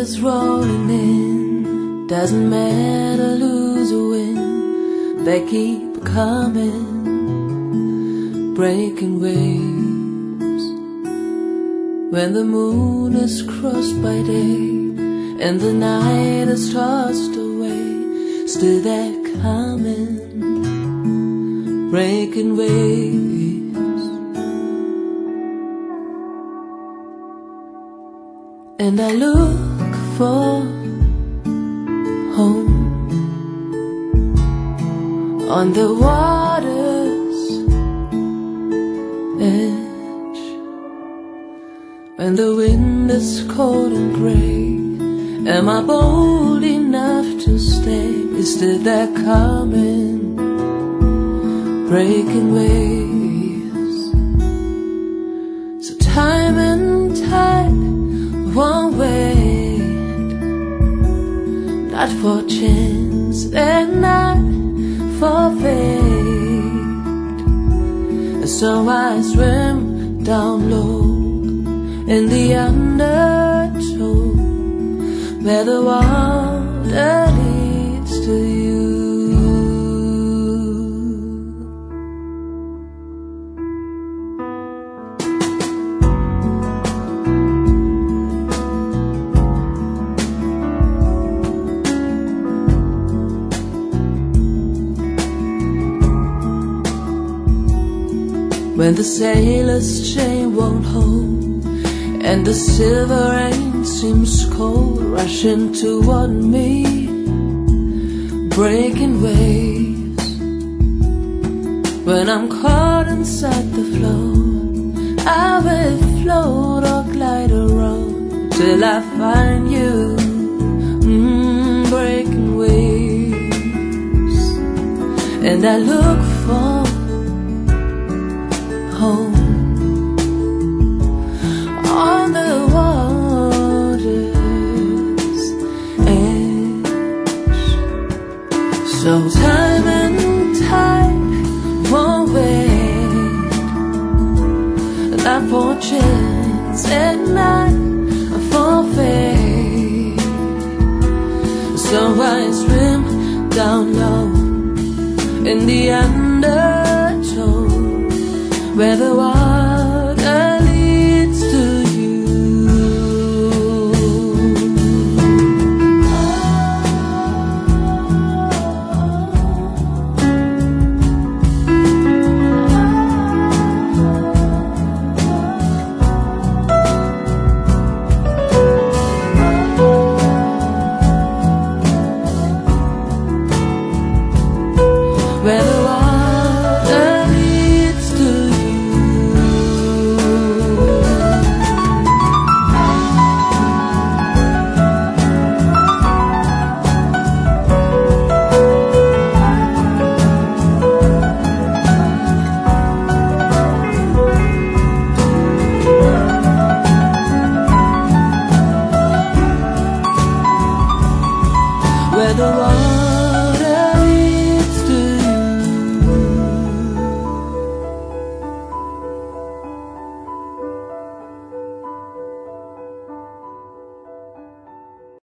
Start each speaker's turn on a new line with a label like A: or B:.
A: is rolling in, doesn't matter lose or win, they keep coming, breaking waves. When the moon is crossed by day and the night is tossed away, still they're coming, breaking waves. And I look for home on the water's edge. When the wind is cold and grey, am I bold enough to stay? Is still they're coming, breaking waves. So time and tide won't wait, not for chance and not for fate. And so I swim down low in the undertow, where the water leads to you. When the sailor's chain won't hold and the silver rain seems cold, rushing toward me, breaking waves. When I'm caught inside the flow, I will float or glide around till I find you, breaking waves. And I look for home on the water's edge. So time and tide won't wait, not for chance and not for fate. So I swim down low in the undertow, where the water leads to you. Where the water leads to you. Where the water